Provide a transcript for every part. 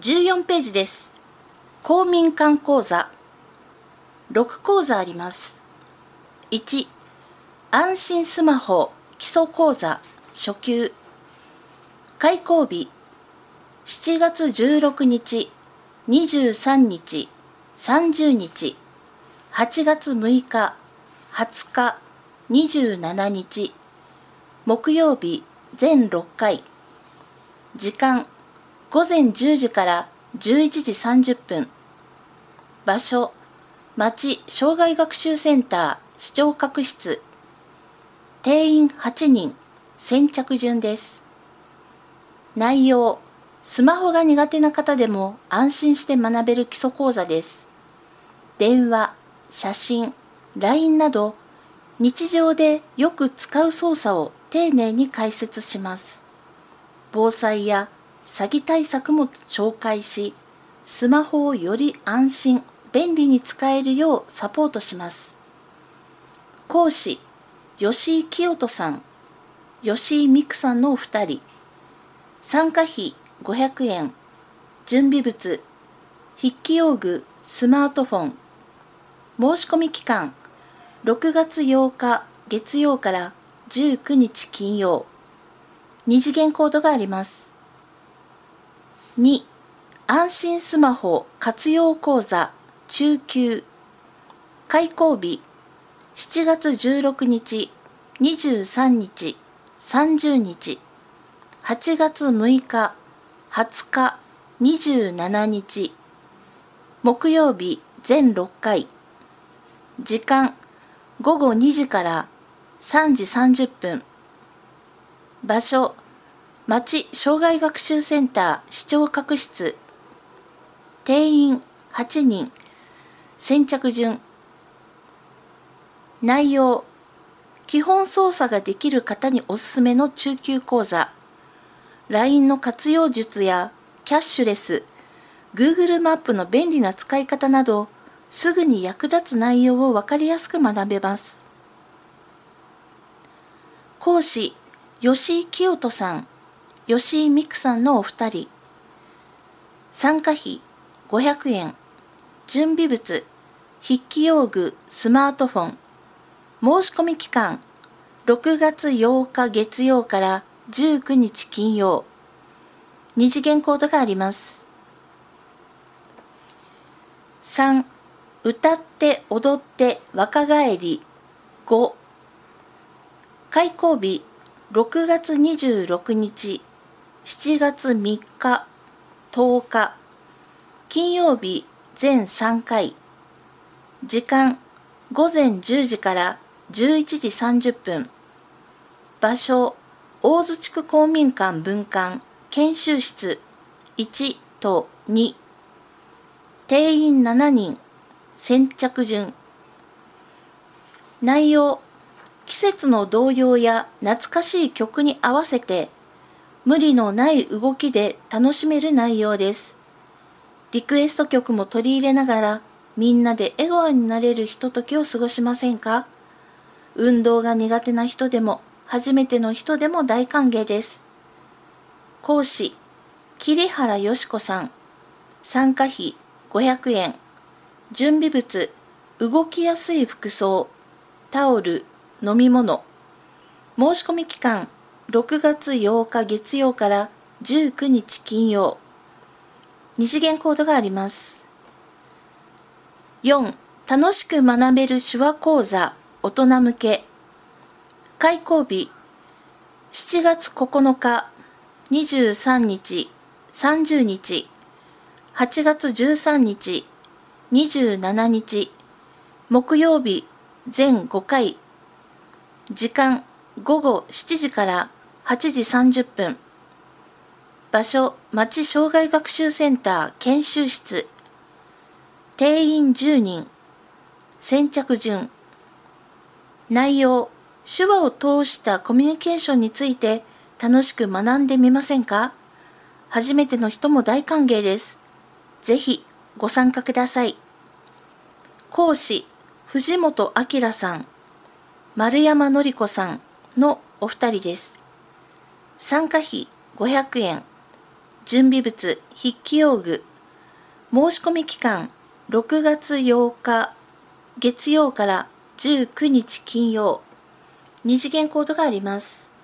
14ページです。公民館講座。6講座あります。1、安心スマホ基礎講座初級。開講日、7月16日、23日、30日、8月6日、20日、27日、木曜日全6回。時間、午前10時から11時30分。場所、町障害学習センター視聴覚室。定員8人、先着順です。内容、スマホが苦手な方でも安心して学べる基礎講座です。電話、写真、LINE など、日常でよく使う操作を丁寧に解説します。防災や詐欺対策も紹介し、スマホをより安心、便利に使えるようサポートします。講師、吉井清人さん、吉井美久さんのお二人。参加費500円。準備物、筆記用具、スマートフォン。申し込み期間、6月8日月曜から19日金曜。2次元コードがあります。2、安心スマホ活用講座中級。開講日、7月16日、23日、30日、8月6日、20日、27日、木曜日全6回。時間、午後2時から3時30分。場所、町障害学習センター視聴覚室。定員8人、先着順。内容、基本操作ができる方におすすめの中級講座。LINE の活用術やキャッシュレス、Google マップの便利な使い方など、すぐに役立つ内容を分かりやすく学べます。講師、吉井清人さん、吉井美久さんのお二人。参加費500円。準備物、筆記用具、スマートフォン。申し込み期間、6月8日月曜から19日金曜。2次元コードがあります。3、歌って踊って若返り5。開講日、6月26日、7月3日、10日。金曜日全3回。時間、午前10時から11時30分。場所、大津地区公民館分館研修室1と2。定員7人、先着順。内容、季節の童謡や懐かしい曲に合わせて、無理のない動きで楽しめる内容です。リクエスト曲も取り入れながら、みんなで笑顔になれるひとときを過ごしませんか？運動が苦手な人でも、初めての人でも大歓迎です。講師、桐原よし子さん。参加費500円。準備物、動きやすい服装、タオル、飲み物。申し込み期間、6月8日月曜から19日金曜。2次元コードがあります。4、楽しく学べる手話講座、大人向け。開講日、7月9日、23日、30日、8月13日、27日、木曜日、全5回。時間、午後7時から8時30分。場所、町障害学習センター研修室。定員10人。先着順。内容、手話を通したコミュニケーションについて楽しく学んでみませんか？初めての人も大歓迎です。ぜひご参加ください。講師、藤本明さん、丸山典子さんのお二人です。参加費500円。 準備物、筆記用具。申し込み期間、6月8日月曜から19日金曜。2次元コードがあります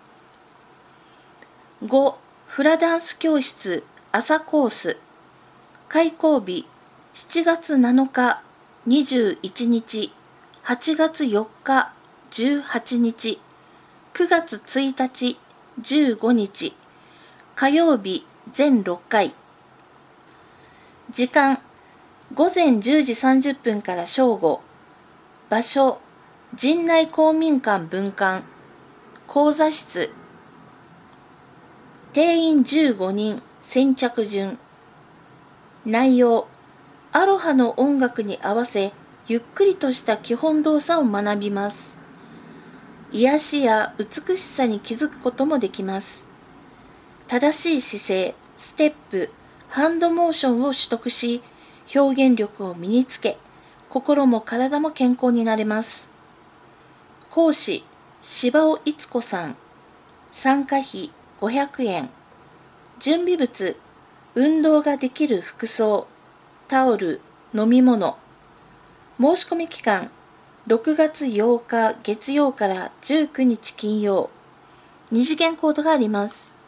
。5、フラダンス教室朝コース。開講日、7月7日、21日、8月4日、18日、9月1日、15日、火曜日全6回。時間、午前10時30分から正午。場所、陣内公民館分館。講座室。定員15人、先着順。内容、アロハの音楽に合わせ、ゆっくりとした基本動作を学びます。癒しや美しさに気づくこともできます。正しい姿勢、ステップ、ハンドモーションを取得し、表現力を身につけ、心も体も健康になれます。講師、柴尾逸子さん。参加費500円。準備物、運動ができる服装、タオル、飲み物。申し込み期間、6月8日月曜から19日金曜。2次元コードがあります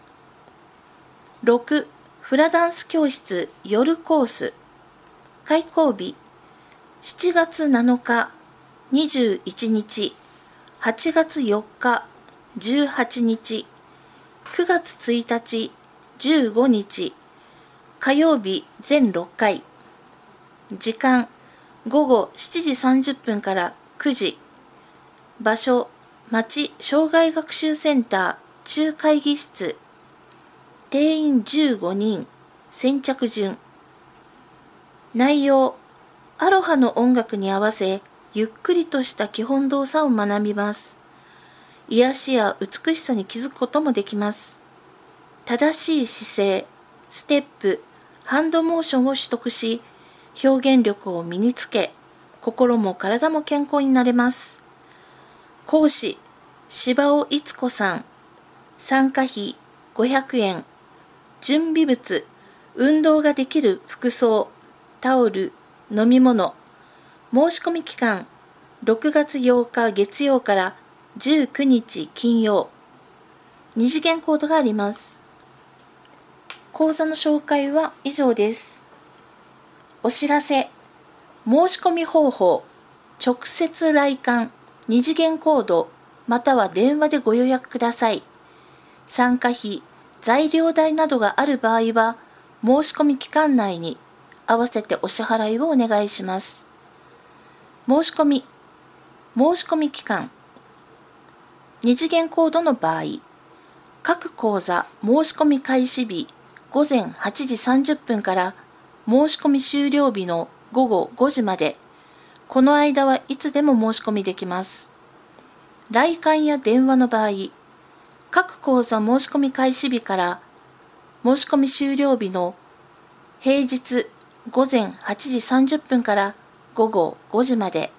。6、フラダンス教室夜コース。開講日、7月7日、21日、8月4日、18日、9月1日、15日、火曜日全6回。時間、午後7時30分から9時。場所、町障害学習センター中会議室。定員15人、先着順。内容、アロハの音楽に合わせ、ゆっくりとした基本動作を学びます。癒しや美しさに気づくこともできます。正しい姿勢、ステップ、ハンドモーションを取得し、表現力を身につけ、心も体も健康になれます。講師、柴尾逸子さん。参加費500円。準備物、運動ができる服装、タオル、飲み物。申し込み期間、6月8日月曜から19日金曜。2次元コードがあります。講座の紹介は以上です。お知らせ、申し込み方法、直接来館、2次元コード、または電話でご予約ください。参加費、材料代などがある場合は、申し込み期間内に合わせてお支払いをお願いします。申し込み期間、2次元コードの場合、各講座申し込み開始日午前8時30分から申し込み終了日の午後5時まで、この間はいつでも申し込みできます。来館や電話の場合、各講座申し込み開始日から申し込み終了日の平日午前8時30分から午後5時まで。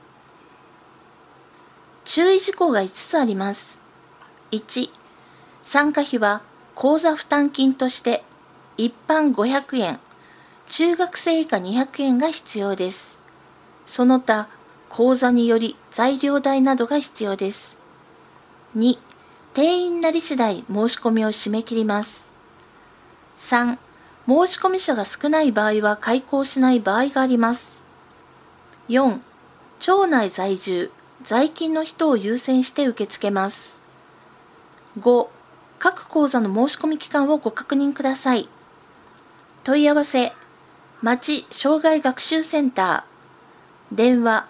注意事項が5つあります。1、参加費は講座負担金として一般500円、中学生以下200円が必要です。その他、講座により材料代などが必要です。2、定員なり次第申し込みを締め切ります。3、申し込み者が少ない場合は開講しない場合があります。4、町内在住、在勤の人を優先して受け付けます。5、各講座の申し込み期間をご確認ください。問い合わせ、町障害学習センター、電話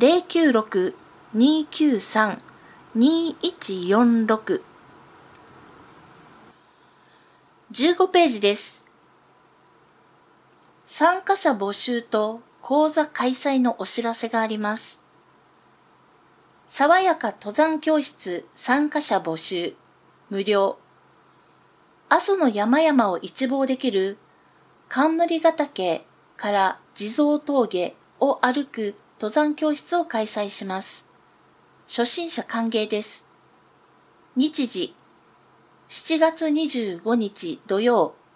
096-293-2146。15ページです。参加者募集と講座開催のお知らせがあります。爽やか登山教室参加者募集、無料。阿蘇の山々を一望できる冠ヶ岳から地蔵峠を歩く登山教室を開催します。初心者歓迎です。日時、7月25日土曜、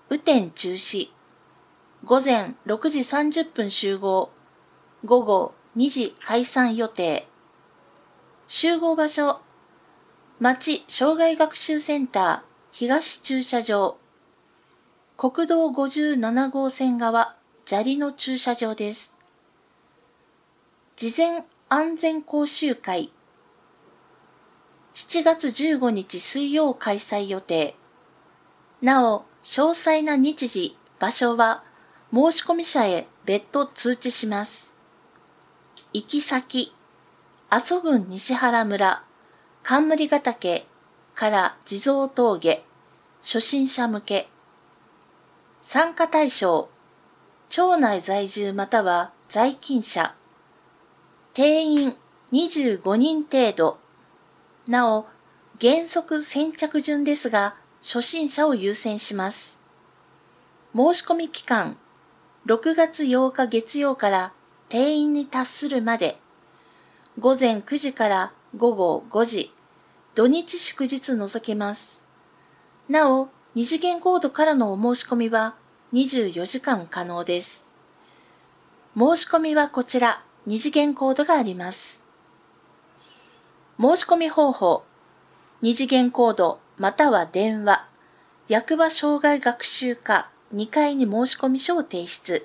雨天中止。午前6時30分集合。午後2時解散予定。集合場所。町障害学習センター東駐車場。国道57号線側砂利の駐車場です。事前安全講習会。7月15日水曜開催予定。なお、詳細な日時、場所は申込者へ別途通知します。行き先、阿蘇郡西原村、冠ヶ岳から地蔵峠、初心者向け。参加対象、町内在住または在勤者。定員25人程度。なお、原則先着順ですが、初心者を優先します。申込期間、6月8日月曜から定員に達するまで、午前9時から午後5時、土日祝日除きます。なお、二次元コードからのお申し込みは24時間可能です。申し込みはこちら、二次元コードがあります。申し込み方法、二次元コードまたは電話、役場障害学習課2階に申込書を提出。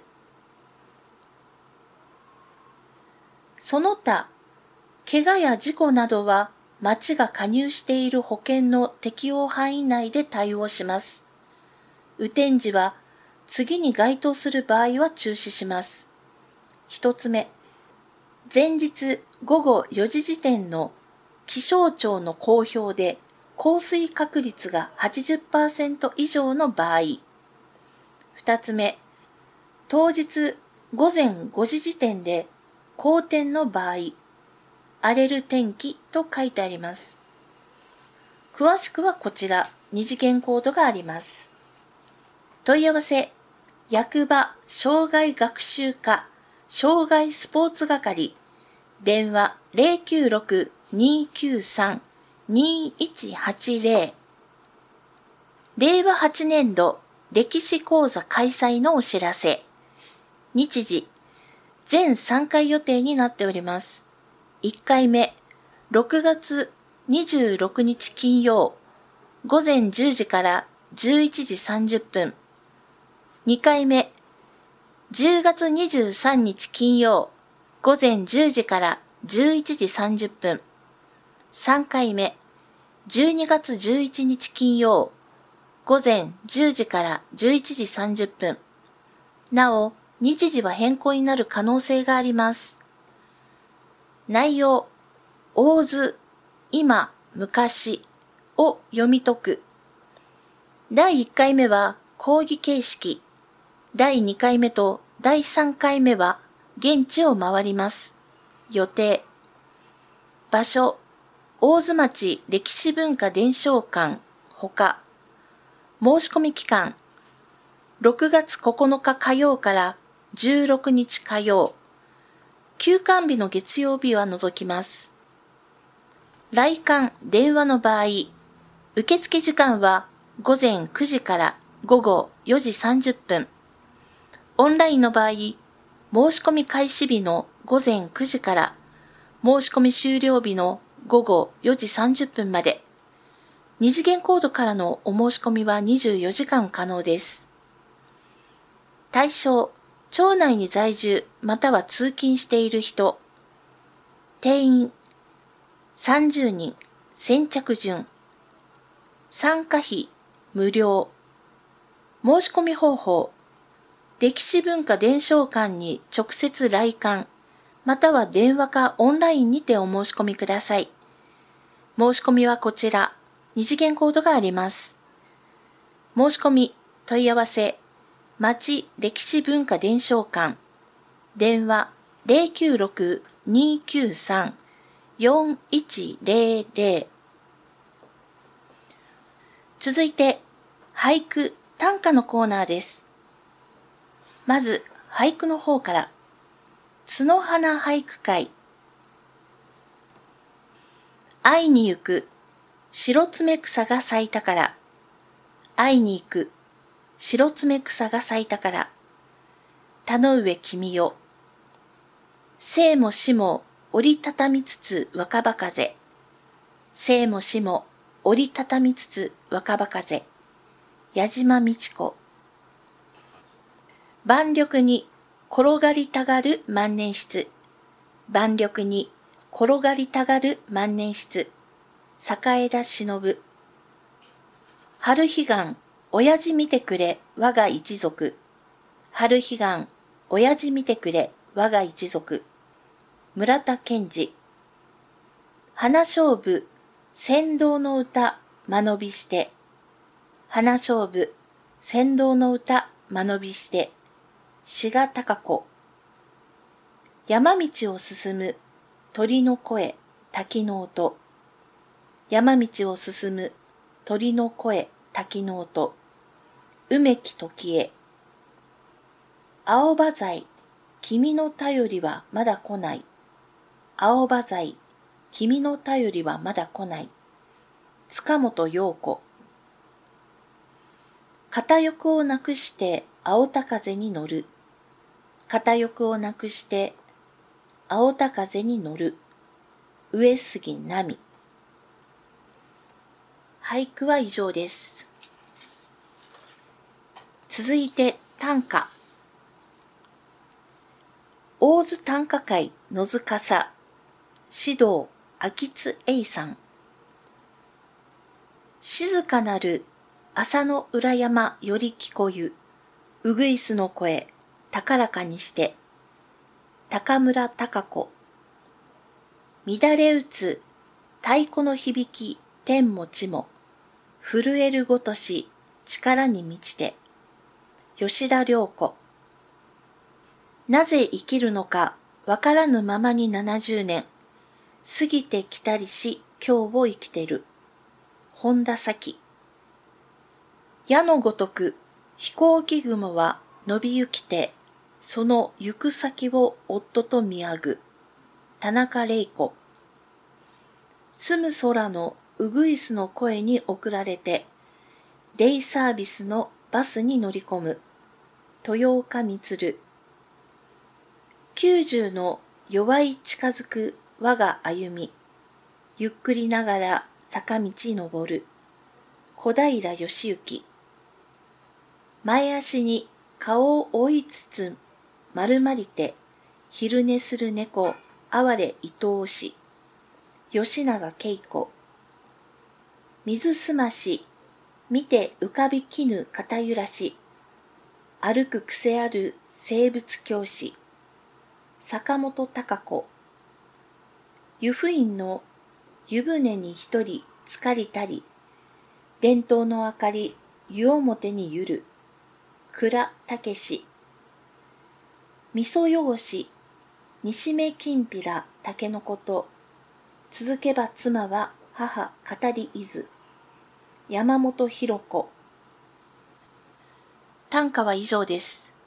その他、怪我や事故などは町が加入している保険の適用範囲内で対応します。雨天時は次に該当する場合は中止します。一つ目、前日午後4時時点の気象庁の公表で降水確率が 80% 以上の場合。二つ目、当日午前5時時点で好天の場合、荒れる天気と書いてあります。詳しくはこちら、二次元コードがあります。問い合わせ、役場障害学習課障害スポーツ係、電話096-293-2180。令和8年度歴史講座開催のお知らせ。日時、全3回予定になっております。1回目、6月26日金曜、午前10時から11時30分。2回目、10月23日金曜、午前10時から11時30分。3回目、12月11日金曜、午前10時から11時30分。なお、日時は変更になる可能性があります。内容、大図、今、昔を読み解く。第1回目は講義形式。第2回目と第3回目は現地を回ります。予定。場所、大津町歴史文化伝承館ほか。申し込み期間、6月9日火曜から16日火曜。休館日の月曜日は除きます。来館電話の場合、受付時間は午前9時から午後4時30分。オンラインの場合、申し込み開始日の午前9時から申し込み終了日の午後4時30分まで。二次元コードからのお申し込みは24時間可能です。対象、町内に在住または通勤している人。定員、30人、先着順。参加費、無料。申し込み方法、歴史文化伝承館に直接来館、または電話かオンラインにてお申し込みください。申し込みはこちら、二次元コードがあります。申し込み、問い合わせ、町歴史文化伝承館、電話096-293-4100。続いて、俳句短歌のコーナーです。まず、俳句の方から、角花俳句会。会いに行く、白爪草が咲いたから。会いに行く、 白爪草が咲いたから。田の上君よ。生も死も折りたたみつつ若葉風。生も死も折りたたみつつ若葉風。矢島美智子。万緑に転がりたがる万年筆。万緑に転がりたがる万年筆。坂枝忍。春彼岸、親父見てくれ、我が一族。春彼岸、親父見てくれ、我が一族。村田健二。花勝負、先導の歌、間延びして。花勝負、先導の歌、間延びして。志賀貴子。山道を進む、鳥の声、滝の音。山道を進む、鳥の声、滝の音。梅木時恵。青葉材、君の便りはまだ来ない。青葉材、君の便りはまだ来ない。塚本陽子。片翼をなくして青田風に乗る。片翼をなくして青田風に乗る。上杉奈美。俳句は以上です。続いて短歌。大津短歌会野津笠。指導秋津栄さん。静かなる朝の裏山より聞こゆ。うぐいすの声高らかにして。高村貴子。乱れ打つ太鼓の響き天も地も。震えるごとし力に満ちて。吉田涼子。なぜ生きるのかわからぬままに70年。過ぎてきたりし今日を生きてる。本田咲。矢のごとく飛行機雲は伸びゆきて、その行く先を夫と見上ぐ。田中玲子。住む空のうぐいすの声に送られて、デイサービスのバスに乗り込む。豊岡充。90の弱い近づく我が歩み。ゆっくりながら坂道登る。小平義行。前足に顔を覆いつつ丸まりて昼寝する猫哀れ愛おし。吉永恵子。水すまし見て浮かびきぬ肩揺らし。歩く癖ある生物教師。坂本貴子。湯布院の湯船に一人浸かりたり。伝統の明かり湯表にゆる。倉武史。味噌用紙西目きんぴら竹のこと。続けば妻は母語りいず。山本博子。短歌は以上です。